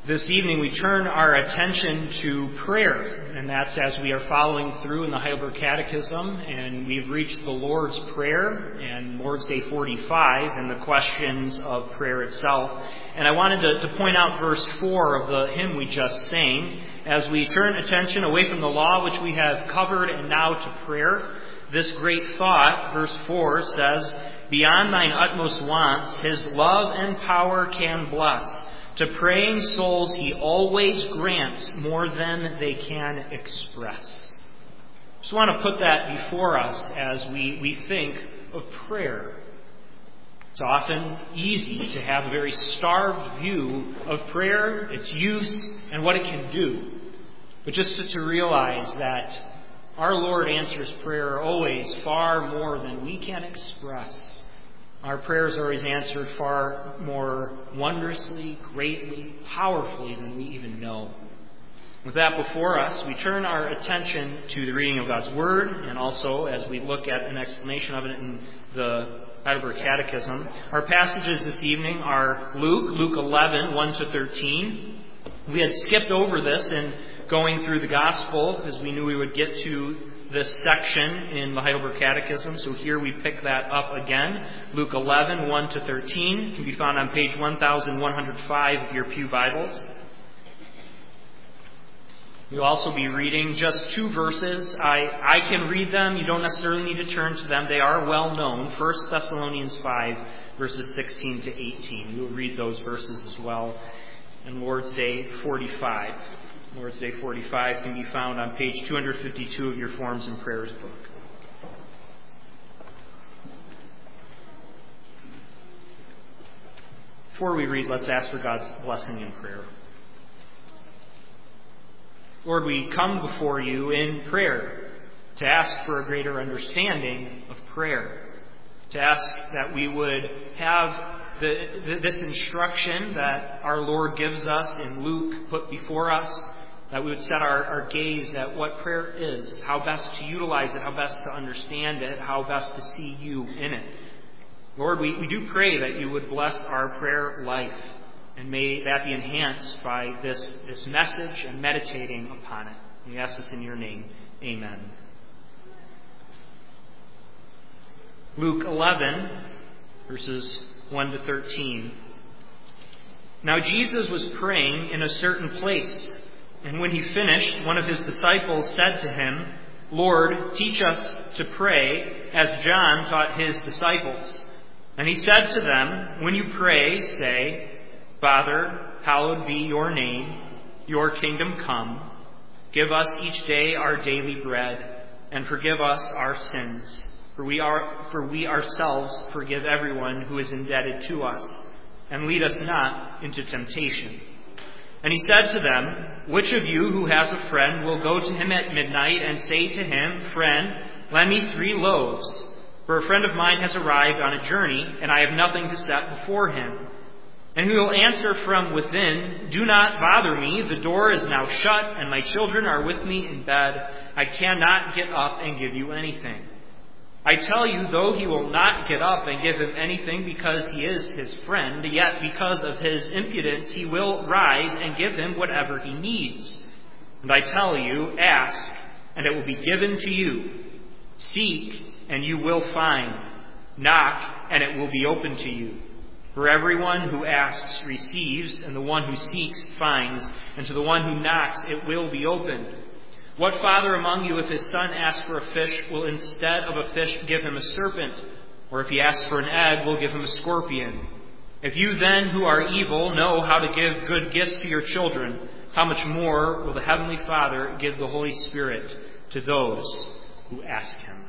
This evening we turn our attention to prayer, and that's as we are following through in the Heidelberg Catechism, and we've reached the Lord's Prayer and Lord's Day 45 and the questions of prayer itself. And I wanted to point out verse 4 of the hymn we just sang. As we turn attention away from the law, which we have covered, and now to prayer, this great thought, verse 4 says, "Beyond thine utmost wants, his love and power can bless. To praying souls he always grants more than they can express." Just want to put that before us as we think of prayer. It's often easy to have a very starved view of prayer, its use, and what it can do. But just to realize that our Lord answers prayer always far more than we can express. Our prayers are always answered far more wondrously, greatly, powerfully than we even know. With that before us, we turn our attention to the reading of God's Word, and also as we look at an explanation of it in the Heidelberg Catechism. Our passages this evening are Luke 11, 1 to 13. We had skipped over this in going through the Gospel because we knew we would get to this section in the Heidelberg Catechism, so here we pick that up again. Luke 11, 1 to 13 can be found on page 1105 of your Pew Bibles. We'll also be reading just two verses. I can read them. You don't necessarily need to turn to them. They are well known. 1 Thessalonians 5, verses 16 to 18. We'll read those verses as well. And Lord's Day 45. Lord's Day 45 can be found on page 252 of your Forms and Prayers book. Before we read, let's ask for God's blessing in prayer. Lord, we come before you in prayer to ask for a greater understanding of prayer, to ask that we would have this instruction that our Lord gives us in Luke put before us, that we would set our gaze at what prayer is, how best to utilize it, how best to understand it, how best to see you in it. Lord, we do pray that you would bless our prayer life, and may that be enhanced by this message and meditating upon it. We ask this in your name. Amen. Luke 11, verses 1 to 13. Now Jesus was praying in a certain place, and when he finished, one of his disciples said to him, "Lord, teach us to pray, as John taught his disciples." And he said to them, "When you pray, say, 'Father, hallowed be your name, your kingdom come. Give us each day our daily bread, and forgive us our sins, for we ourselves forgive everyone who is indebted to us, and lead us not into temptation.' And he said to them, 'Which of you who has a friend will go to him at midnight and say to him, Friend, lend me 3 loaves, for a friend of mine has arrived on a journey, and I have nothing to set before him? And he will answer from within, Do not bother me, the door is now shut, and my children are with me in bed. I cannot get up and give you anything.' I tell you, though he will not get up and give him anything because he is his friend, yet because of his impudence he will rise and give him whatever he needs. And I tell you, ask, and it will be given to you. Seek, and you will find. Knock, and it will be opened to you. For everyone who asks receives, and the one who seeks finds, and to the one who knocks it will be opened. What father among you, if his son asks for a fish, will instead of a fish give him a serpent? Or if he asks for an egg, will give him a scorpion? If you then, who are evil, know how to give good gifts to your children, how much more will the Heavenly Father give the Holy Spirit to those who ask him?"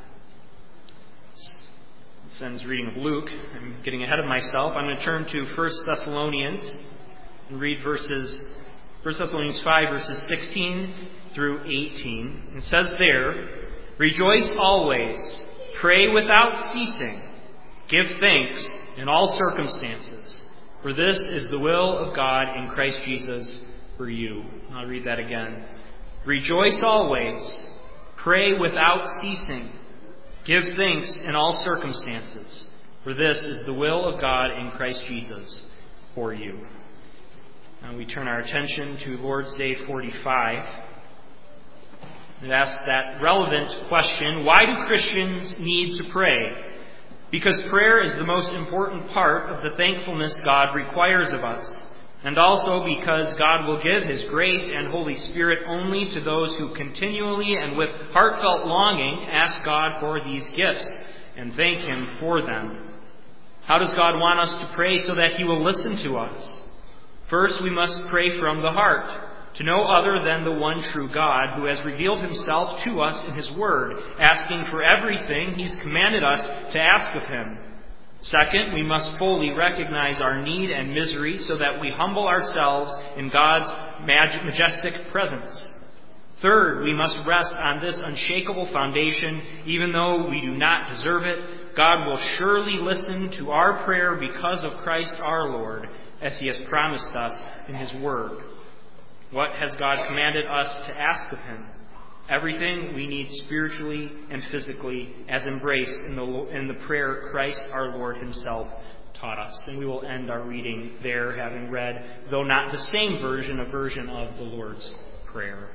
This ends reading of Luke. I'm getting ahead of myself. I'm going to turn to 1 Thessalonians and read 1 Thessalonians 5, verses 16 through 18. It says there, "Rejoice always, pray without ceasing, give thanks in all circumstances, for this is the will of God in Christ Jesus for you." I'll read that again. "Rejoice always, pray without ceasing, give thanks in all circumstances, for this is the will of God in Christ Jesus for you." We turn our attention to Lord's Day 45. It asks that relevant question, why do Christians need to pray? Because prayer is the most important part of the thankfulness God requires of us, and also because God will give His grace and Holy Spirit only to those who continually and with heartfelt longing ask God for these gifts and thank Him for them. How does God want us to pray so that He will listen to us? First, we must pray from the heart, to no other than the one true God who has revealed Himself to us in His Word, asking for everything He's commanded us to ask of Him. Second, we must fully recognize our need and misery so that we humble ourselves in God's majestic presence. Third, we must rest on this unshakable foundation. Even though we do not deserve it, God will surely listen to our prayer because of Christ our Lord, as He has promised us in His Word. What has God commanded us to ask of Him? Everything we need spiritually and physically, as embraced in the prayer Christ our Lord Himself taught us. And we will end our reading there, having read, though not the same version, a version of the Lord's Prayer.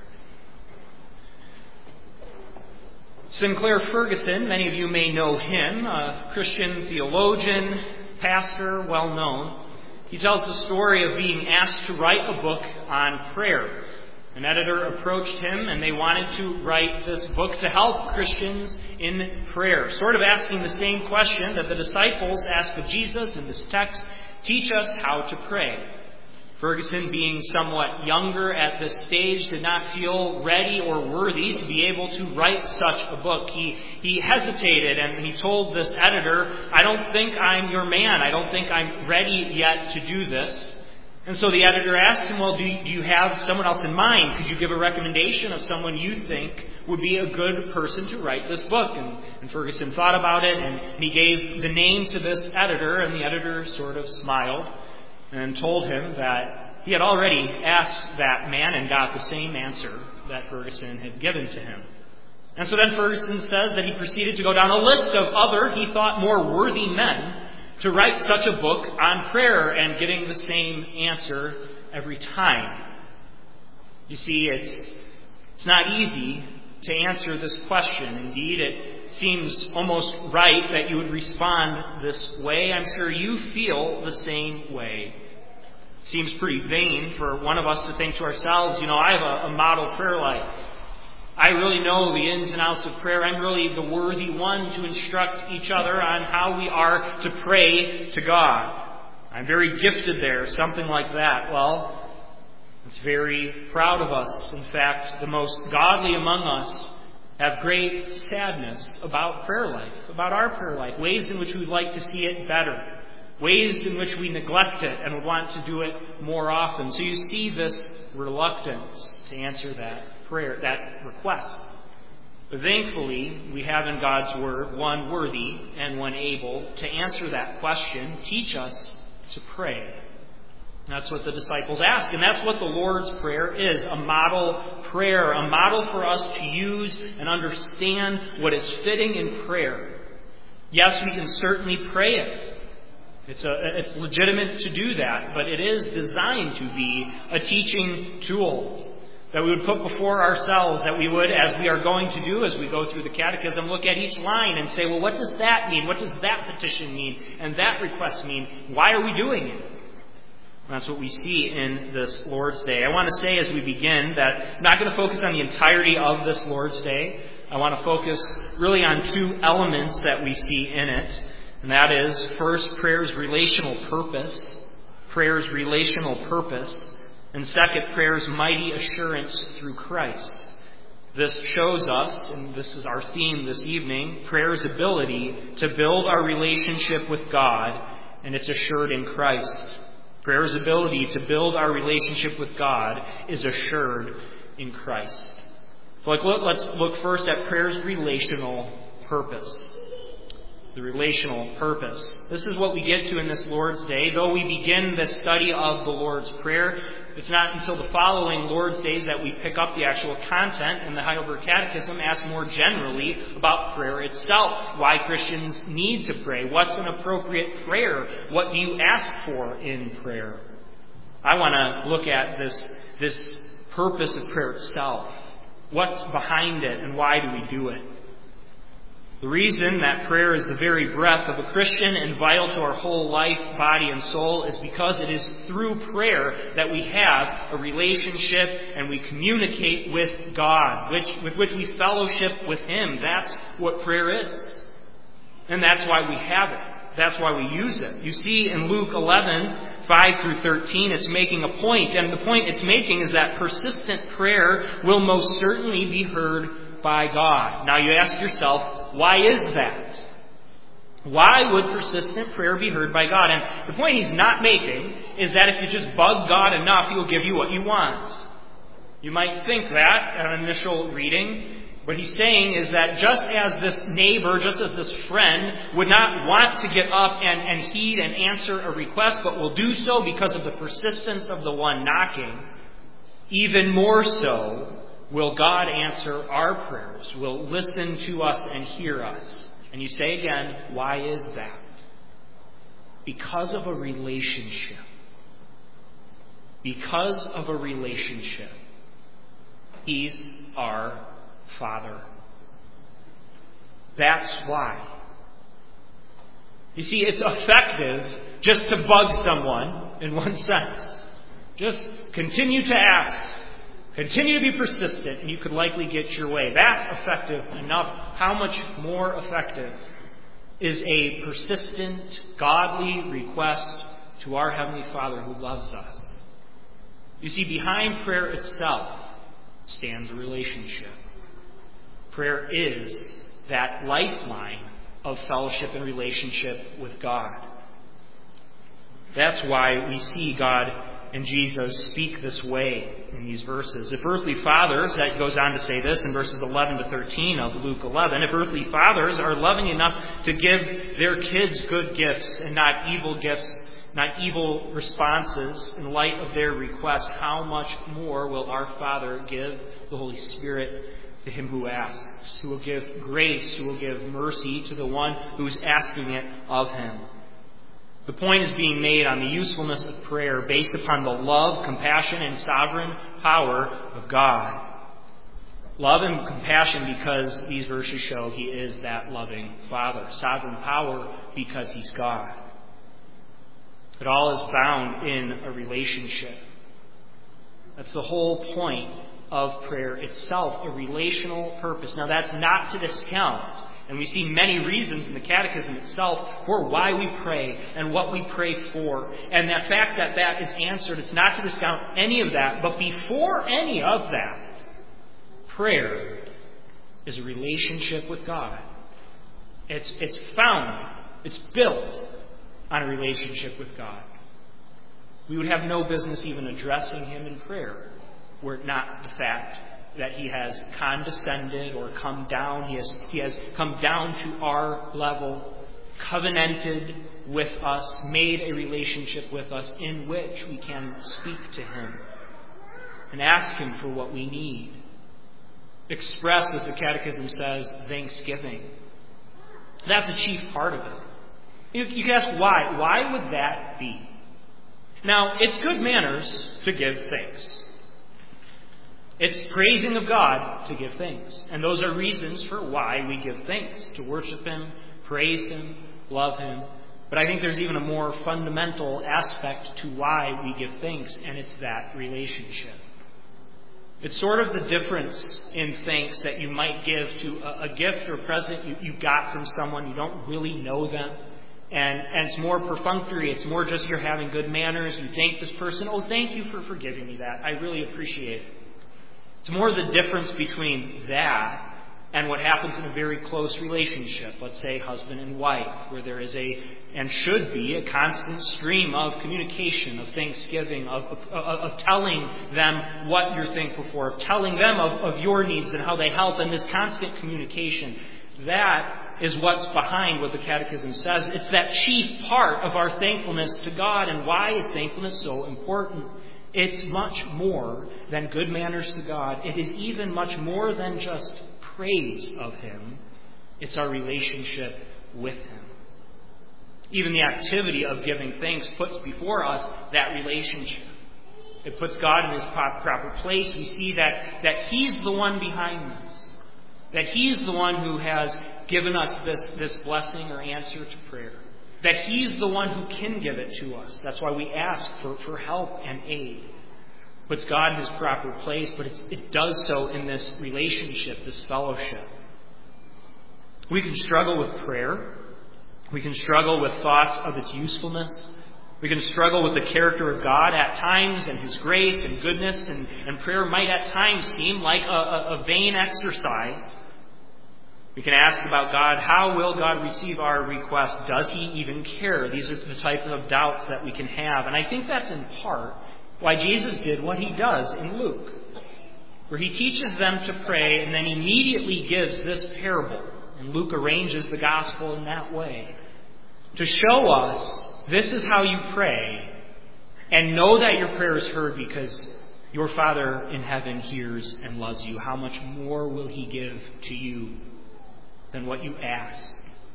Sinclair Ferguson, many of you may know him, a Christian theologian, pastor, well known. He tells the story of being asked to write a book on prayer. An editor approached him and they wanted to write this book to help Christians in prayer, sort of asking the same question that the disciples asked of Jesus in this text, teach us how to pray. Ferguson, being somewhat younger at this stage, did not feel ready or worthy to be able to write such a book. He hesitated and he told this editor, I don't think I'm your man. I don't think I'm ready yet to do this. And so the editor asked him, well, do you have someone else in mind? Could you give a recommendation of someone you think would be a good person to write this book? And Ferguson thought about it and he gave the name to this editor, and the editor sort of smiled and told him that he had already asked that man and got the same answer that Ferguson had given to him. And so then Ferguson says that he proceeded to go down a list of other, he thought, more worthy men to write such a book on prayer, and getting the same answer every time. You see, it's not easy to answer this question. Indeed, it seems almost right that you would respond this way. I'm sure you feel the same way. It seems pretty vain for one of us to think to ourselves, I have a model prayer life. I really know the ins and outs of prayer. I'm really the worthy one to instruct each other on how we are to pray to God. I'm very gifted there, something like that. Well, it's very proud of us. In fact, the most godly among us have great sadness about prayer life, about our prayer life, ways in which we'd like to see it better, ways in which we neglect it and would want to do it more often. So you see this reluctance to answer that prayer, that request. But thankfully, we have in God's Word one worthy and one able to answer that question, teach us to pray. That's what the disciples ask, and that's what the Lord's Prayer is, a model prayer, a model for us to use and understand what is fitting in prayer. Yes, we can certainly pray it. It's legitimate to do that, but it is designed to be a teaching tool that we would put before ourselves, that we would, as we are going to do as we go through the catechism, look at each line and say, well, what does that mean? What does that petition mean? And that request mean? Why are we doing it? That's what we see in this Lord's Day. I want to say as we begin that I'm not going to focus on the entirety of this Lord's Day. I want to focus really on two elements that we see in it. And that is, first, prayer's relational purpose. Prayer's relational purpose. And second, prayer's mighty assurance through Christ. This shows us, and this is our theme this evening, prayer's ability to build our relationship with God, and it's assured in Christ. Prayer's ability to build our relationship with God is assured in Christ. So let's look first at prayer's relational purpose. The relational purpose. This is what we get to in this Lord's Day. Though we begin the study of the Lord's Prayer, it's not until the following Lord's Days that we pick up the actual content, and the Heidelberg Catechism asks more generally about prayer itself. Why Christians need to pray. What's an appropriate prayer? What do you ask for in prayer? I want to look at this purpose of prayer itself. What's behind it and why do we do it? The reason that prayer is the very breath of a Christian and vital to our whole life, body, and soul is because it is through prayer that we have a relationship and we communicate with God, with which we fellowship with Him. That's what prayer is. And that's why we have it. That's why we use it. You see in Luke 11, 5 through 13, it's making a point. And the point it's making is that persistent prayer will most certainly be heard by God. Now you ask yourself, why is that? Why would persistent prayer be heard by God? And the point he's not making is that if you just bug God enough, He will give you what you want. You might think that at an initial reading. What he's saying is that just as this neighbor, just as this friend would not want to get up and heed and answer a request, but will do so because of the persistence of the one knocking, even more so will God answer our prayers, will listen to us and hear us. And you say again, why is that? Because of a relationship. Because of a relationship. He's our Father. That's why. You see, it's effective just to bug someone in one sense. Just continue to ask. Continue to be persistent and you could likely get your way. That's effective enough. How much more effective is a persistent, godly request to our Heavenly Father who loves us? You see, behind prayer itself stands a relationship. Prayer is that lifeline of fellowship and relationship with God. That's why we see God and Jesus speak this way in these verses. If earthly fathers, that goes on to say this in verses 11 to 13 of Luke 11, if earthly fathers are loving enough to give their kids good gifts and not evil gifts, not evil responses in light of their request, how much more will our Father give the Holy Spirit to him who asks, who will give grace, who will give mercy to the one who is asking it of him. The point is being made on the usefulness of prayer based upon the love, compassion, and sovereign power of God. Love and compassion because these verses show He is that loving Father. Sovereign power because He's God. It all is found in a relationship. That's the whole point of prayer itself, a relational purpose. Now that's not to discount, and we see many reasons in the Catechism itself for why we pray and what we pray for. And the fact that that is answered, it's not to discount any of that, but before any of that, prayer is a relationship with God. It's built on a relationship with God. We would have no business even addressing Him in prayer were it not the fact that He has condescended or come down. He has come down to our level, covenanted with us, made a relationship with us in which we can speak to Him and ask Him for what we need. Express, as the Catechism says, thanksgiving. That's a chief part of it. You can ask why. Why would that be? Now, it's good manners to give thanks. It's praising of God to give thanks. And those are reasons for why we give thanks. To worship Him, praise Him, love Him. But I think there's even a more fundamental aspect to why we give thanks, and it's that relationship. It's sort of the difference in thanks that you might give to a gift or present you got from someone. You don't really know them. And it's more perfunctory. It's more just you're having good manners. You thank this person. Oh, thank you for giving me that. I really appreciate it. It's more the difference between that and what happens in a very close relationship. Let's say husband and wife, where there is and should be a constant stream of communication, of thanksgiving, of telling them what you're thankful for, of telling them of your needs and how they help, and this constant communication. That is what's behind what the Catechism says. It's that chief part of our thankfulness to God. And why is thankfulness so important? It's much more than good manners to God. It is even much more than just praise of Him. It's our relationship with Him. Even the activity of giving thanks puts before us that relationship. It puts God in his proper place. We see that he's the one behind this. That he's the one who has given us this blessing or answer to prayer. That he's the one who can give it to us. That's why we ask for help and aid. Puts God in his proper place, but it does so in this relationship, this fellowship. We can struggle with prayer. We can struggle with thoughts of its usefulness. We can struggle with the character of God at times and his grace and goodness, and prayer might at times seem like a vain exercise. We can ask about God, how will God receive our request? Does he even care? These are the type of doubts that we can have. And I think that's in part why Jesus did what he does in Luke, where he teaches them to pray and then immediately gives this parable. And Luke arranges the gospel in that way to show us this is how you pray, and know that your prayer is heard because your Father in heaven hears and loves you. How much more will he give to you than what you ask?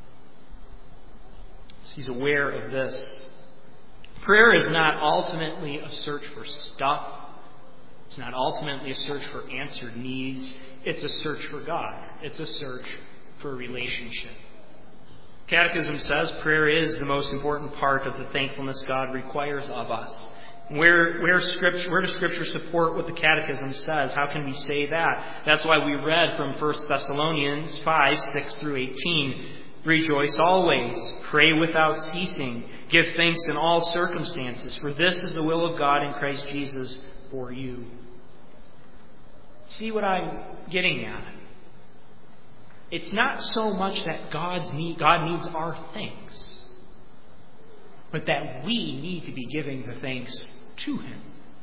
So he's aware of this. Prayer is not ultimately a search for stuff. It's not ultimately a search for answered needs. It's a search for God. It's a search for a relationship. Catechism says prayer is the most important part of the thankfulness God requires of us. Where does Scripture support what the Catechism says? How can we say that? That's why we read from 1 Thessalonians 5, 6 through 18. Rejoice always, pray without ceasing, give thanks in all circumstances, for this is the will of God in Christ Jesus for you. See what I'm getting at? It's not so much that God needs our thanks, but that we need to be giving the thanks to him.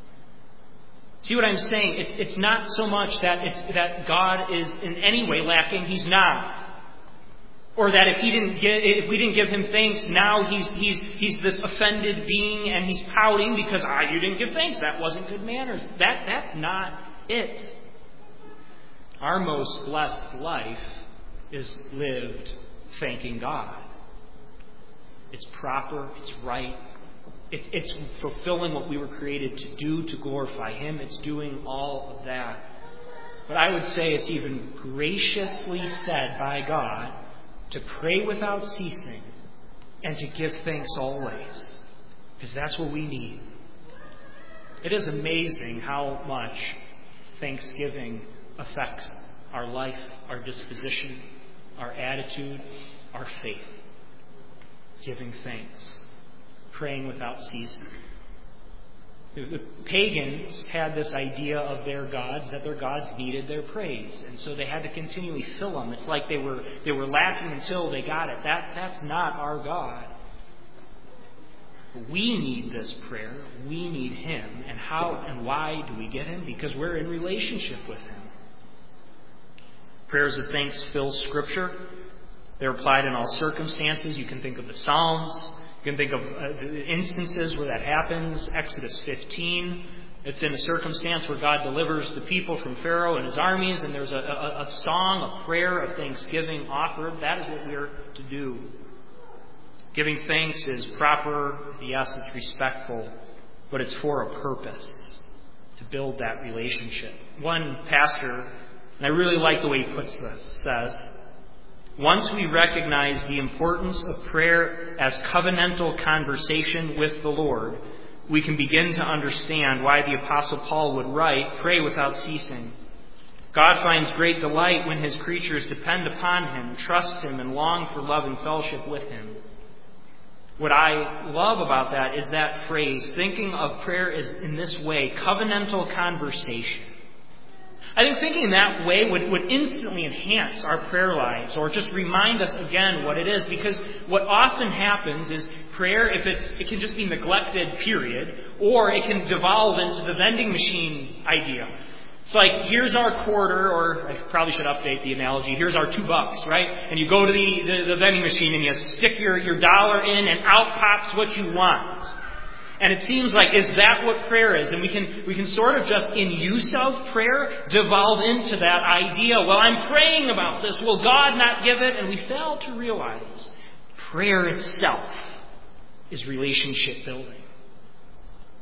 See what I'm saying? It's not so much that God is in any way lacking. He's not. Or that if we didn't give him thanks, now he's this offended being and he's pouting because you didn't give thanks. That wasn't good manners. That's not it. Our most blessed life is lived thanking God. It's proper, it's right, it's fulfilling what we were created to do, to glorify him. It's doing all of that. But I would say it's even graciously said by God to pray without ceasing and to give thanks always, because that's what we need. It is amazing how much thanksgiving affects our life, our disposition, our attitude, our faith. Giving thanks, praying without ceasing. The pagans had this idea of their gods, that their gods needed their praise, and so they had to continually fill them. It's like they were lacking until they got it. That's not our God. We need this prayer. We need him. And how and why do we get him? Because we're in relationship with him. Prayers of thanks fill Scripture. They're applied in all circumstances. You can think of the Psalms. You can think of instances where that happens. Exodus 15. It's in a circumstance where God delivers the people from Pharaoh and his armies, and there's a song, a prayer of thanksgiving offered. That is what we're to do. Giving thanks is proper. Yes, it's respectful, but it's for a purpose, to build that relationship. One pastor, and I really like the way he puts this, says, once we recognize the importance of prayer as covenantal conversation with the Lord, we can begin to understand why the Apostle Paul would write, pray without ceasing. God finds great delight when his creatures depend upon him, trust him, and long for love and fellowship with him. What I love about that is that phrase, thinking of prayer as in this way, covenantal conversation. I think thinking that way would instantly enhance our prayer lives, or just remind us again what it is. Because what often happens is prayer, it can just be neglected, period, or it can devolve into the vending machine idea. It's like, here's our quarter, or I probably should update the analogy, here's our $2, right? And you go to the vending machine and you stick your dollar in and out pops what you want. And it seems like, is that what prayer is? And we can sort of just, in use of prayer, devolve into that idea. Well, I'm praying about this. Will God not give it? And we fail to realize prayer itself is relationship building.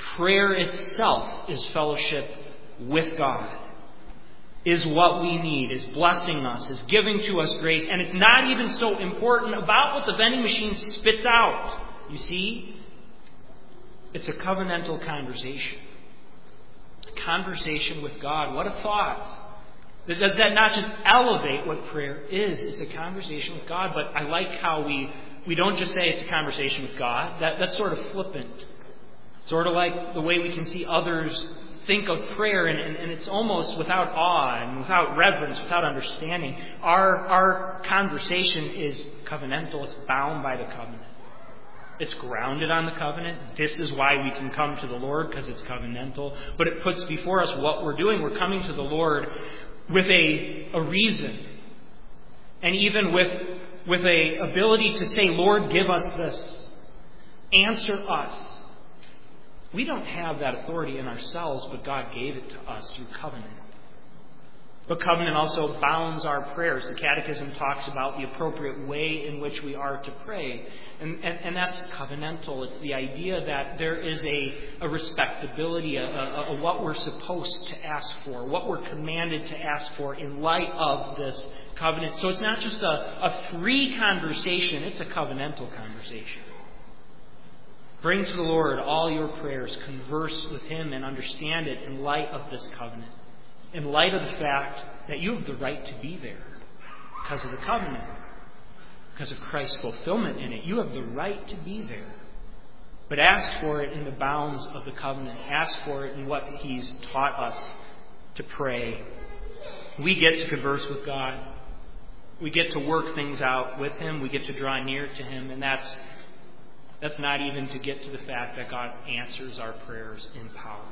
Prayer itself is fellowship with God, is what we need, is blessing us, is giving to us grace. And it's not even so important about what the vending machine spits out. You see? It's a covenantal conversation. A conversation with God. What a thought. Does that not just elevate what prayer is? It's a conversation with God. But I like how we don't just say it's a conversation with God. That's sort of flippant. Sort of like the way we can see others think of prayer, and it's almost without awe and without reverence, without understanding. Our conversation is covenantal. It's bound by the covenant. It's grounded on the covenant. This is why we can come to the Lord, because it's covenantal. But it puts before us what we're doing. We're coming to the Lord with a reason. And even with a ability to say, Lord, give us this. Answer us. We don't have that authority in ourselves, but God gave it to us through covenant. But covenant also bounds our prayers. The Catechism talks about the appropriate way in which we are to pray. And that's covenantal. It's the idea that there is a respectability, a what we're supposed to ask for, what we're commanded to ask for in light of this covenant. So it's not just a free conversation, it's a covenantal conversation. Bring to the Lord all your prayers. Converse with Him and understand it in light of this covenant. In light of the fact that you have the right to be there because of the covenant. Because of Christ's fulfillment in it. You have the right to be there. But ask for it in the bounds of the covenant. Ask for it in what He's taught us to pray. We get to converse with God. We get to work things out with Him. We get to draw near to Him. And that's not even to get to the fact that God answers our prayers in power.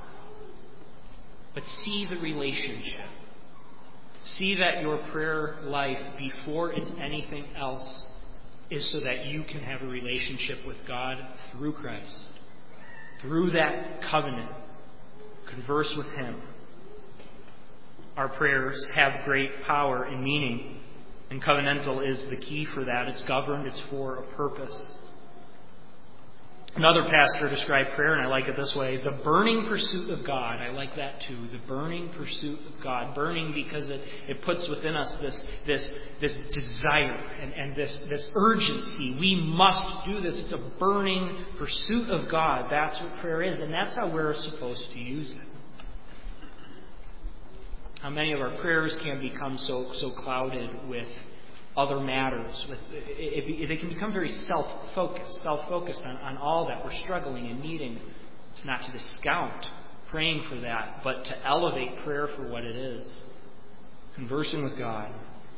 But see the relationship. See that your prayer life, before it's anything else, is so that you can have a relationship with God through Christ. Through that covenant. Converse with Him. Our prayers have great power and meaning. And covenantal is the key for that. It's governed. It's for a purpose. Another pastor described prayer, and I like it this way: the burning pursuit of God. I like that too. The burning pursuit of God. Burning because it puts within us this desire and this urgency. We must do this. It's a burning pursuit of God. That's what prayer is, and that's how we're supposed to use it. How many of our prayers can become so clouded with other matters. They can become very self-focused on all that we're struggling and needing. It's not to discount praying for that, but to elevate prayer for what it is. Conversing with God.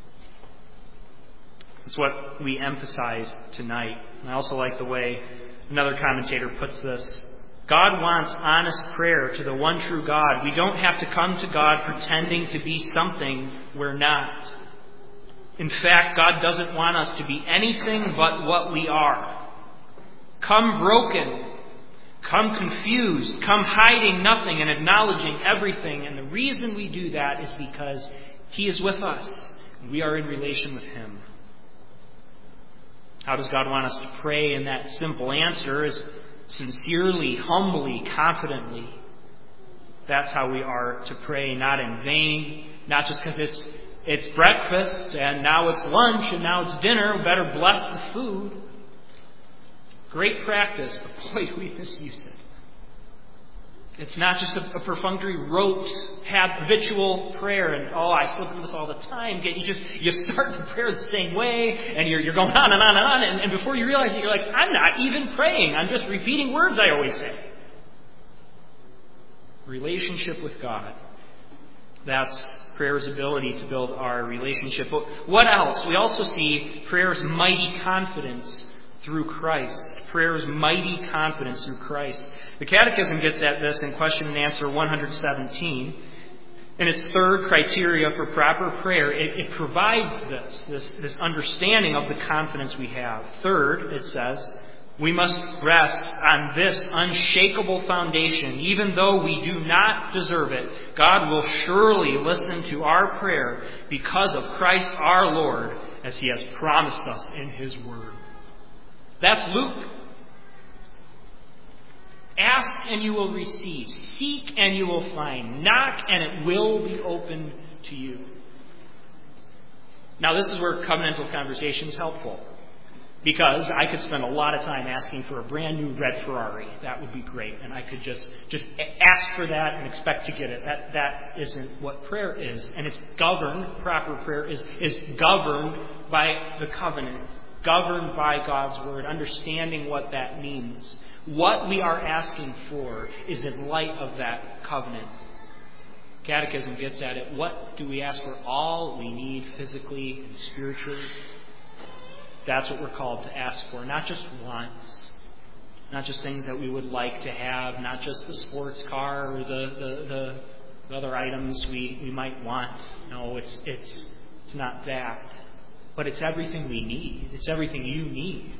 It's what we emphasize tonight. And I also like the way another commentator puts this. God wants honest prayer to the one true God. We don't have to come to God pretending to be something we're not. In fact, God doesn't want us to be anything but what we are. Come broken, come confused, come hiding nothing and acknowledging everything. And the reason we do that is because He is with us. We are in relation with Him. How does God want us to pray? And that simple answer is sincerely, humbly, confidently. That's how we are to pray, not in vain, not just because it's breakfast and now it's lunch and now it's dinner. We better bless the food. Great practice, but boy, do we misuse it. It's not just a perfunctory rote, habitual prayer, and I slip into this all the time. You start the prayer the same way, and you're going on and on and on, and before you realize it, you're like, I'm not even praying. I'm just repeating words I always say. Relationship with God. That's prayer's ability to build our relationship. But what else? We also see prayer's mighty confidence through Christ. Prayer's mighty confidence through Christ. The Catechism gets at this in question and answer 117. In its third criteria for proper prayer, it provides this understanding of the confidence we have. Third, it says, we must rest on this unshakable foundation. Even though we do not deserve it, God will surely listen to our prayer because of Christ our Lord, as He has promised us in His Word. That's Luke. Ask and you will receive. Seek and you will find. Knock and it will be opened to you. Now this is where covenantal conversation is helpful. Because I could spend a lot of time asking for a brand new red Ferrari. That would be great. And I could just ask for that and expect to get it. That isn't what prayer is. And it's governed, proper prayer is governed by the covenant. Governed by God's Word. Understanding what that means. What we are asking for is in light of that covenant. Catechism gets at it. What do we ask for? All we need physically and spiritually. That's what we're called to ask for. Not just wants. Not just things that we would like to have. Not just the sports car or the other items we might want. No, it's not that. But it's everything we need. It's everything you need.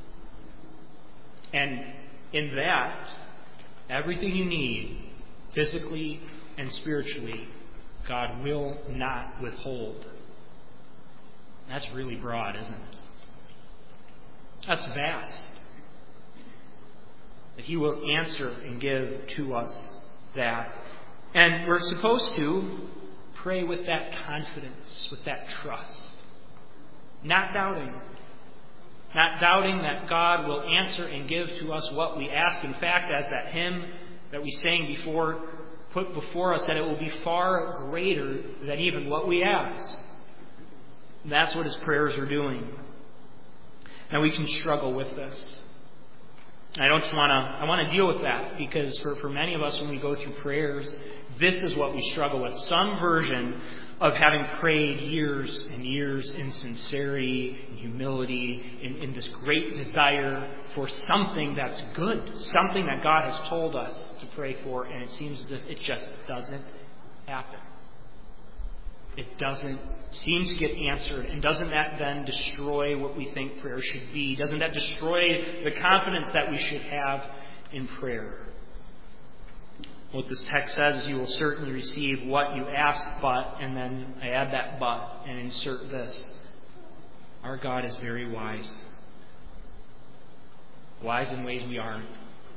And in that, everything you need, physically and spiritually, God will not withhold. That's really broad, isn't it? That's vast. That He will answer and give to us that. And we're supposed to pray with that confidence, with that trust. Not doubting. Not doubting that God will answer and give to us what we ask. In fact, as that hymn that we sang before put before us, that it will be far greater than even what we ask. And that's what His prayers are doing. Now we can struggle with this. I want to deal with that because for many of us when we go through prayers, this is what we struggle with. Some version of having prayed years and years in sincerity and humility, in this great desire for something that's good, something that God has told us to pray for, and it seems as if it just doesn't happen. It doesn't seem to get answered. And doesn't that then destroy what we think prayer should be? Doesn't that destroy the confidence that we should have in prayer? What this text says is you will certainly receive what you ask, but, and then I add that but and insert this. Our God is very wise. Wise in ways we aren't.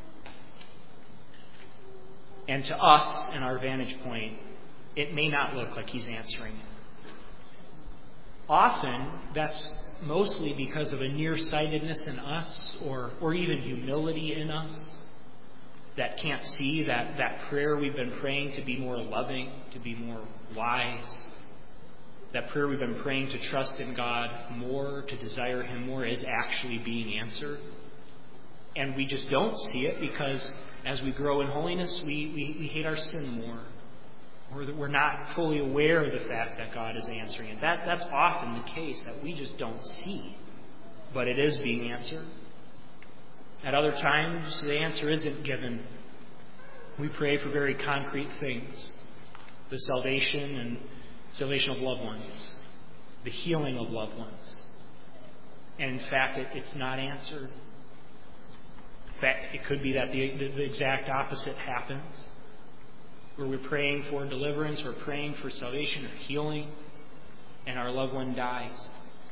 And to us, in our vantage point, it may not look like He's answering it. Often, that's mostly because of a nearsightedness in us or even humility in us that can't see that prayer we've been praying to be more loving, to be more wise. That prayer we've been praying to trust in God more, to desire Him more, is actually being answered. And we just don't see it because as we grow in holiness, we hate our sin more. Or that we're not fully aware of the fact that God is answering it. That's often the case, that we just don't see. But it is being answered. At other times, the answer isn't given. We pray for very concrete things. The salvation of loved ones. The healing of loved ones. And in fact, it's not answered. In fact, it could be that the exact opposite happens. Where we're praying for deliverance, we're praying for salvation or healing, and our loved one dies.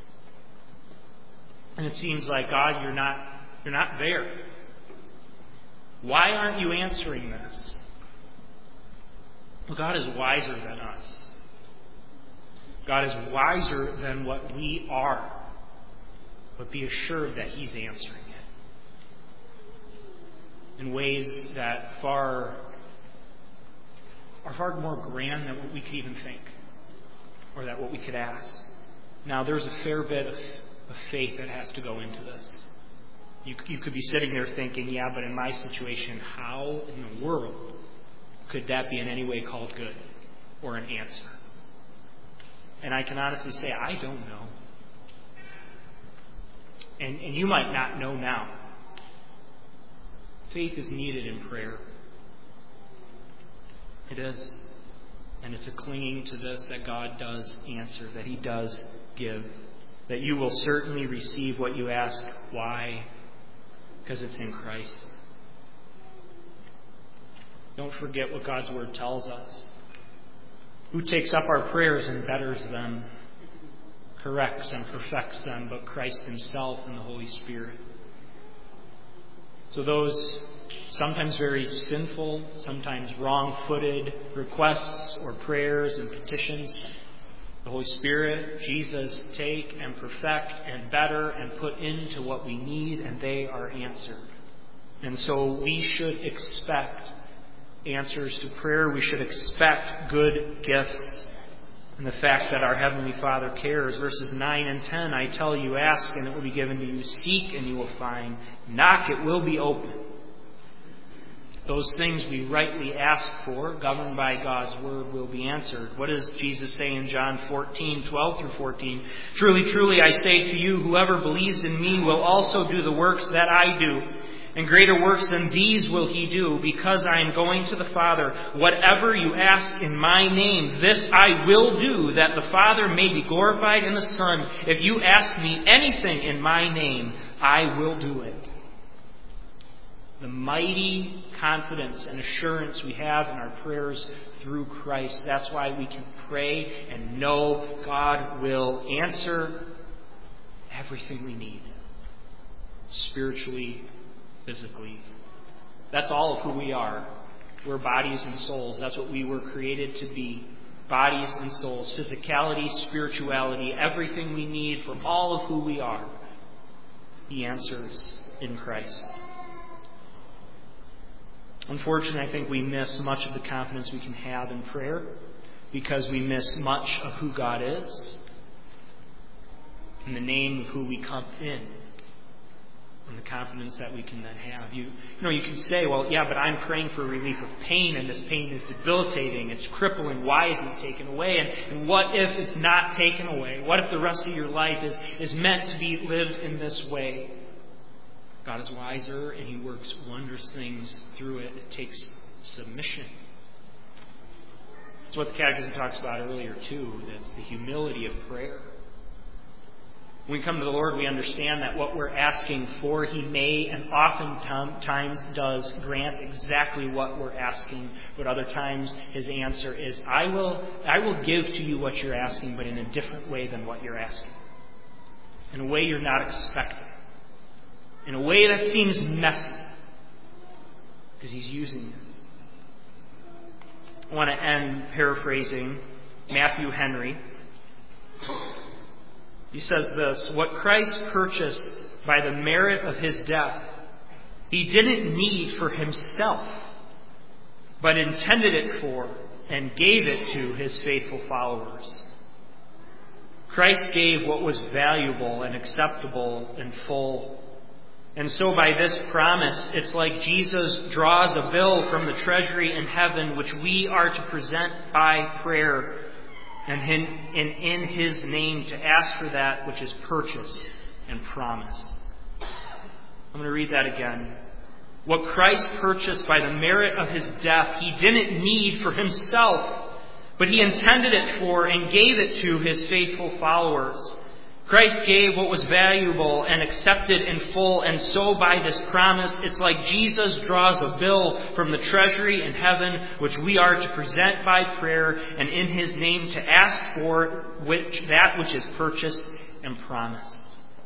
And it seems like, God, you're not there. Why aren't you answering this? Well, God is wiser than us. God is wiser than what we are. But be assured that He's answering it in ways that are far more grand than what we could even think, or that what we could ask. Now, there's a fair bit of faith that has to go into this. You could be sitting there thinking, yeah, but in my situation, how in the world could that be in any way called good or an answer? And I can honestly say, I don't know. And you might not know now. Faith is needed in prayer. It is. And it's a clinging to this that God does answer, that He does give. That you will certainly receive what you ask. Why? Because it's in Christ. Don't forget what God's Word tells us. Who takes up our prayers and betters them, corrects and perfects them, but Christ Himself and the Holy Spirit. So those sometimes very sinful, sometimes wrong-footed requests or prayers and petitions, the Holy Spirit, Jesus, take and perfect and better and put into what we need, and they are answered. And so we should expect answers to prayer. We should expect good gifts. And the fact that our Heavenly Father cares. Verses 9 and 10, I tell you, ask and it will be given to you. Seek and you will find. Knock, it will be open. Those things we rightly ask for, governed by God's Word, will be answered. What does Jesus say in John 14:12 through 14? Truly, truly, I say to you, whoever believes in me will also do the works that I do. And greater works than these will he do, because I am going to the Father. Whatever you ask in my name, this I will do, that the Father may be glorified in the Son. If you ask me anything in my name, I will do it. The mighty confidence and assurance we have in our prayers through Christ. That's why we can pray and know God will answer everything we need, spiritually, physically. That's all of who we are. We're bodies and souls. That's what we were created to be. Bodies and souls. Physicality, spirituality, everything we need for all of who we are. He answers in Christ. Unfortunately, I think we miss much of the confidence we can have in prayer because we miss much of who God is in the name of who we come in and the confidence that we can then have. You can say, well, yeah, but I'm praying for relief of pain, and this pain is debilitating, it's crippling, why isn't it taken away? And what if it's not taken away? What if the rest of your life is meant to be lived in this way? God is wiser, and He works wondrous things through it. It takes submission. That's what the Catechism talks about earlier, too. That's the humility of prayer. When we come to the Lord, we understand that what we're asking for, He may and oftentimes does grant exactly what we're asking. But other times, His answer is, I will give to you what you're asking, but in a different way than what you're asking. In a way you're not expecting. In a way that seems messy, because He's using it. I want to end paraphrasing Matthew Henry. He says this: what Christ purchased by the merit of His death, He didn't need for Himself, but intended it for and gave it to His faithful followers. Christ gave what was valuable and acceptable and full. And so by this promise, it's like Jesus draws a bill from the treasury in heaven, which we are to present by prayer, and in His name to ask for that which is purchased and promised. I'm going to read that again. What Christ purchased by the merit of His death, He didn't need for Himself, but He intended it for and gave it to His faithful followers. Christ gave what was valuable and accepted in full, and so by this promise, it's like Jesus draws a bill from the treasury in heaven, which we are to present by prayer, and in His name to ask for that which is purchased and promised.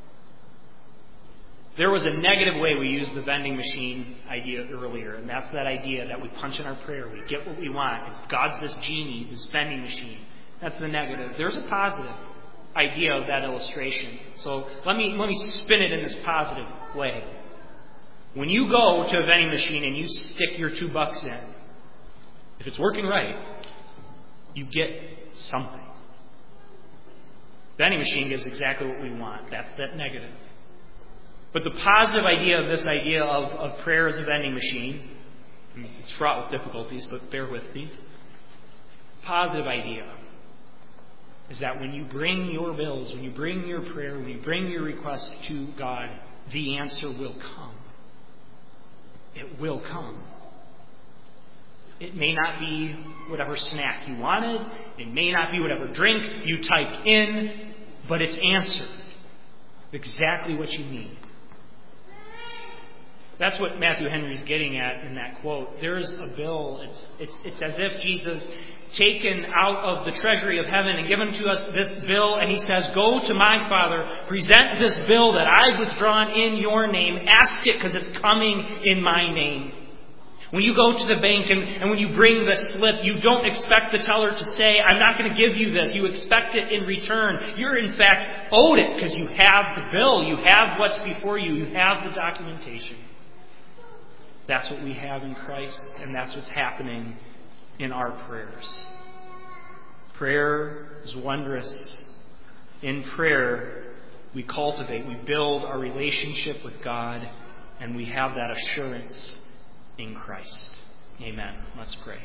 There was a negative way we used the vending machine idea earlier, and that's that idea that we punch in our prayer, we get what we want. God's this genie, this vending machine. That's the negative. There's a positive idea of that illustration. So let me spin it in this positive way. When you go to a vending machine and you stick your $2 in, if it's working right, you get something. Vending machine gives exactly what we want. That's that negative. But the positive idea of this idea of prayer as a vending machine, it's fraught with difficulties, but bear with me. Positive idea is that when you bring your bills, when you bring your prayer, when you bring your request to God, the answer will come. It will come. It may not be whatever snack you wanted. It may not be whatever drink you typed in, but it's answered. Exactly what you need. That's what Matthew Henry's getting at in that quote. There's a bill. It's as if Jesus taken out of the treasury of heaven and given to us this bill, and he says, go to my Father, present this bill that I've withdrawn in your name, ask it because it's coming in my name. When you go to the bank and when you bring the slip, you don't expect the teller to say, I'm not going to give you this. You expect it in return. You're in fact owed it because you have the bill. You have what's before you. You have the documentation. That's what we have in Christ, and that's what's happening in our prayers. Prayer is wondrous. In prayer, we cultivate, we build our relationship with God, and we have that assurance in Christ. Amen. Let's pray.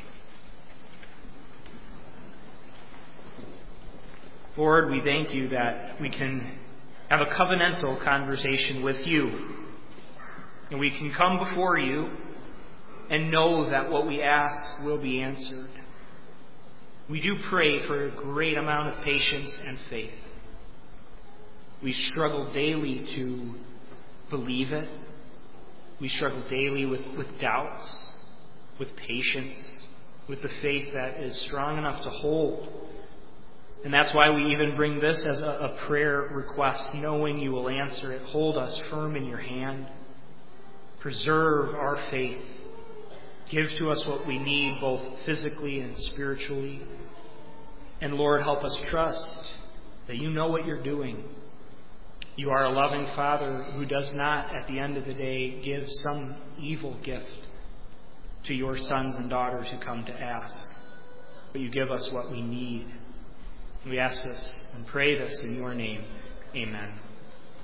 Lord, we thank you that we can have a covenantal conversation with you. And we can come before you and know that what we ask will be answered. We do pray for a great amount of patience and faith. We struggle daily to believe it. We struggle daily with doubts, with patience, with the faith that is strong enough to hold. And that's why we even bring this as a prayer request, knowing you will answer it. Hold us firm in your hand. Preserve our faith. Give to us what we need, both physically and spiritually. And Lord, help us trust that you know what you're doing. You are a loving Father who does not, at the end of the day, give some evil gift to your sons and daughters who come to ask. But you give us what we need. We ask this and pray this in your name. Amen.